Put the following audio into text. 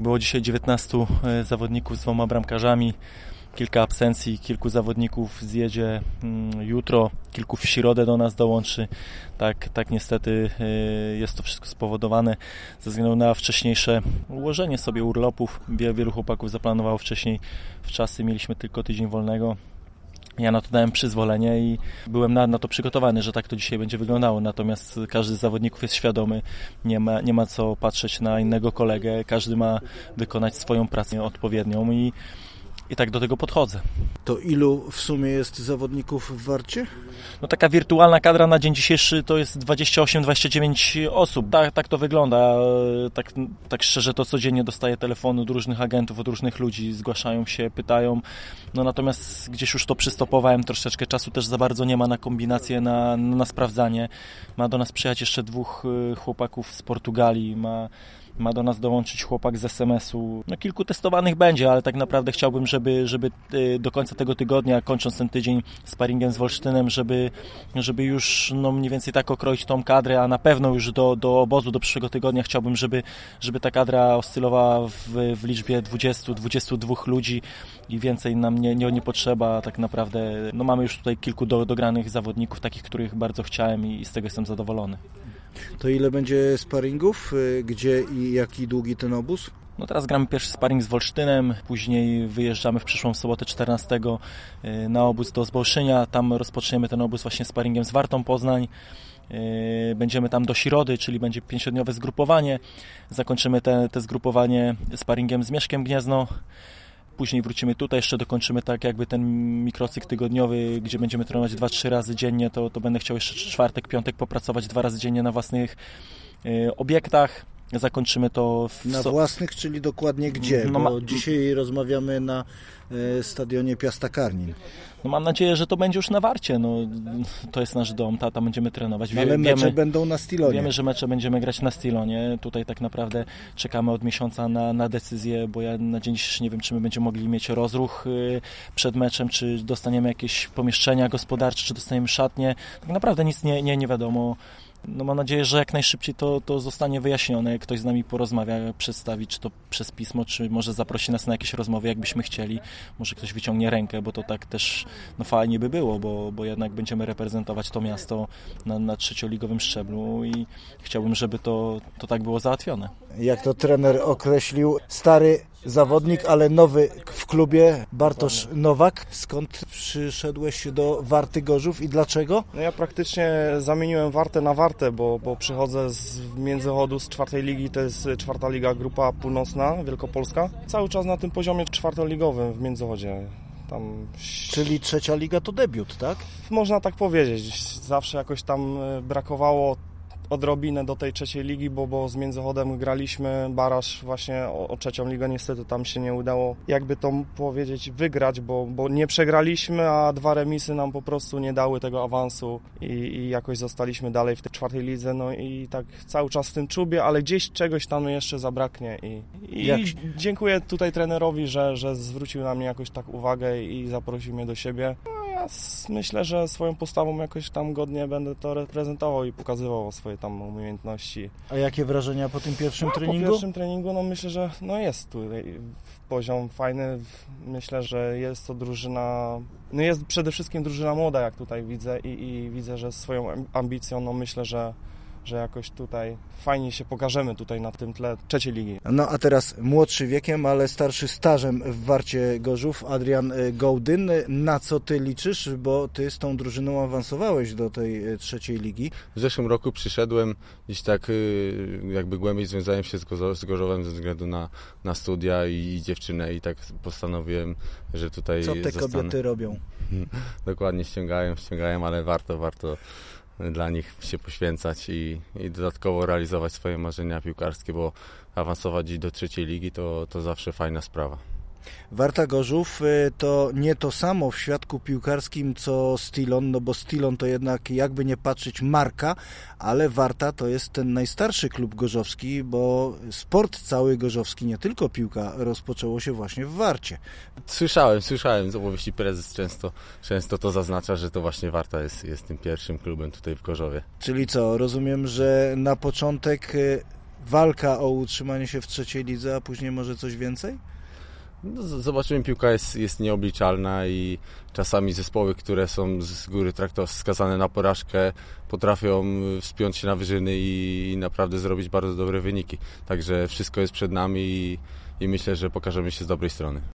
Było dzisiaj 19 zawodników z 2 bramkarzami. Kilka absencji, kilku zawodników zjedzie jutro, kilku w środę do nas dołączy. Tak niestety jest to wszystko spowodowane ze względu na wcześniejsze ułożenie sobie urlopów. Wielu chłopaków zaplanowało wcześniej w czasy, mieliśmy tylko tydzień wolnego. Ja na to dałem przyzwolenie i byłem na to przygotowany, że tak to dzisiaj będzie wyglądało. Natomiast każdy z zawodników jest świadomy, nie ma co patrzeć na innego kolegę. Każdy ma wykonać swoją pracę odpowiednią i tak do tego podchodzę. To ilu w sumie jest zawodników w Warcie? No taka wirtualna kadra na dzień dzisiejszy to jest 28-29 osób. Tak to wygląda. Tak szczerze to codziennie dostaję telefony od różnych agentów, od różnych ludzi. Zgłaszają się, pytają. No natomiast gdzieś już to przystopowałem troszeczkę. Czasu też za bardzo nie ma na kombinację, na sprawdzanie. Ma do nas przyjechać jeszcze 2 chłopaków z Portugalii. Ma do nas dołączyć chłopak z SMS-u. No, kilku testowanych będzie, ale tak naprawdę chciałbym, żeby do końca tego tygodnia, kończąc ten tydzień sparingiem z Wolsztynem, żeby już mniej więcej tak okroić tą kadrę, a na pewno już do obozu, do przyszłego tygodnia chciałbym, żeby ta kadra oscylowała w liczbie 20-22 ludzi i więcej nam nie potrzeba. Tak naprawdę mamy już tutaj kilku dogranych zawodników, takich, których bardzo chciałem i z tego jestem zadowolony. To ile będzie sparingów? Gdzie i jaki długi ten obóz? No teraz gramy pierwszy sparing z Wolsztynem, później wyjeżdżamy w przyszłą sobotę 14 na obóz do Zbolszynia. Tam rozpoczniemy ten obóz właśnie sparingiem z Wartą Poznań. Będziemy tam do środy, czyli będzie 5-dniowe zgrupowanie. Zakończymy te zgrupowanie sparingiem z Mieszkiem Gniezno. Później wrócimy tutaj, jeszcze dokończymy tak jakby ten mikrocykl tygodniowy, gdzie będziemy trenować 2-3 razy dziennie, to będę chciał jeszcze czwartek, piątek popracować 2 razy dziennie na własnych obiektach. Zakończymy to na własnych, czyli dokładnie gdzie? Bo dzisiaj rozmawiamy na stadionie Piasta Karnin. No mam nadzieję, że to będzie już na Warcie. No, to jest nasz dom, tam będziemy trenować. Ale mecze będą na Stilonie. Wiemy, że mecze będziemy grać na Stilonie. Tutaj tak naprawdę czekamy od miesiąca na decyzję, bo ja na dzień dzisiejszy nie wiem, czy my będziemy mogli mieć rozruch przed meczem, czy dostaniemy jakieś pomieszczenia gospodarcze, czy dostaniemy szatnię. Tak naprawdę nic nie wiadomo. No mam nadzieję, że jak najszybciej to zostanie wyjaśnione, ktoś z nami porozmawia, przedstawi, czy to przez pismo, czy może zaprosi nas na jakieś rozmowy, jakbyśmy chcieli. Może ktoś wyciągnie rękę, bo to tak też fajnie by było, bo jednak będziemy reprezentować to miasto na trzecioligowym szczeblu i chciałbym, żeby to tak było załatwione. Jak to trener określił, stary zawodnik, ale nowy w klubie, Bartosz Nowak. Skąd przyszedłeś do Warty Gorzów i dlaczego? No ja praktycznie zamieniłem Wartę na Wartę, bo przychodzę z Międzychodu z 4. ligi, to jest 4. liga Grupa Północna, Wielkopolska. Cały czas na tym poziomie 4-ligowym w Międzychodzie. Czyli 3. liga to debiut, tak? Można tak powiedzieć. Zawsze jakoś tam brakowało odrobinę do tej 3. ligi, bo z Międzychodem graliśmy baraż właśnie o 3. ligę. Niestety tam się nie udało, jakby to powiedzieć, wygrać, bo nie przegraliśmy, a 2 remisy nam po prostu nie dały tego awansu i jakoś zostaliśmy dalej w tej 4. lidze. No i tak cały czas w tym czubie, ale gdzieś czegoś tam jeszcze zabraknie i dziękuję tutaj trenerowi, że zwrócił na mnie jakoś tak uwagę i zaprosił mnie do siebie. Ja myślę, że swoją postawą jakoś tam godnie będę to reprezentował i pokazywał swoje tam umiejętności. A jakie wrażenia po tym pierwszym treningu? Po pierwszym treningu myślę, że jest tutaj poziom fajny. Myślę, że jest to drużyna, jest przede wszystkim drużyna młoda, jak tutaj widzę i widzę, że swoją ambicją, myślę, że jakoś tutaj fajnie się pokażemy tutaj na tym tle 3. ligi. No a teraz młodszy wiekiem, ale starszy stażem w Warcie Gorzów, Adrian Gołdyn. Na co ty liczysz? Bo ty z tą drużyną awansowałeś do tej 3. ligi. W zeszłym roku przyszedłem, gdzieś tak jakby głębiej związałem się z Gorzowem ze względu na studia i dziewczynę i tak postanowiłem, że tutaj Co te zostanę. Kobiety robią? Dokładnie, ściągają, ale warto dla nich się poświęcać i dodatkowo realizować swoje marzenia piłkarskie, bo awansować do 3. ligi to zawsze fajna sprawa. Warta Gorzów to nie to samo w świadku piłkarskim co Stilon, bo Stilon to jednak jakby nie patrzeć marka, ale Warta to jest ten najstarszy klub gorzowski, bo sport cały gorzowski, nie tylko piłka, rozpoczęło się właśnie w Warcie. Słyszałem z opowieści, prezes często to zaznacza, że to właśnie Warta jest tym pierwszym klubem tutaj w Gorzowie. Czyli co, rozumiem, że na początek walka o utrzymanie się w trzeciej lidze, a później może coś więcej? No, zobaczymy, piłka jest nieobliczalna i czasami zespoły, które są z góry skazane na porażkę, potrafią wspiąć się na wyżyny i naprawdę zrobić bardzo dobre wyniki. Także wszystko jest przed nami i myślę, że pokażemy się z dobrej strony.